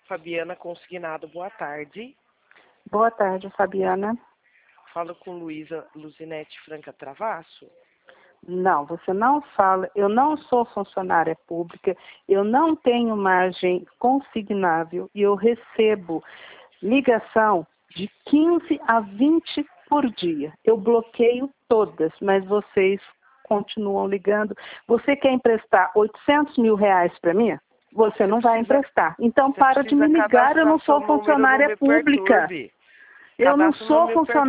Fabiana Consignado, boa tarde. Boa tarde, Fabiana. Falo com Luísa Luzinete Franca Travasso. Não, você não fala. Eu não sou funcionária pública, eu não tenho margem consignável e eu recebo ligação de 15 a 20 por dia. Eu bloqueio todas, mas vocês continuam ligando. Você quer emprestar 800 mil reais para mim? Você não vai emprestar. Então para de me ligar, eu não sou funcionária pública. Eu não sou funcionária.